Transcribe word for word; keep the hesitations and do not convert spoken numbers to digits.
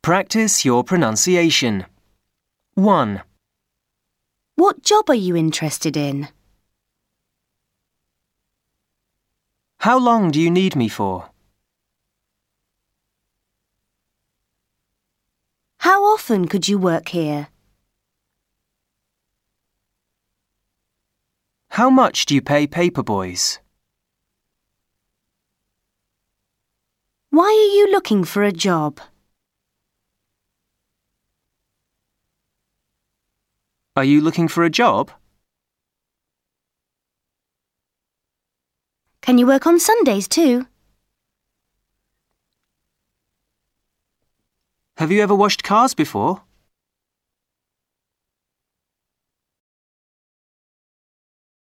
Practice your pronunciation. one. What job are you interested in? How long do you need me for? How often could you work here? How much do you pay paper boys? Why are you looking for a job? Are you looking for a job? Can you work on Sundays too? Have you ever washed cars before?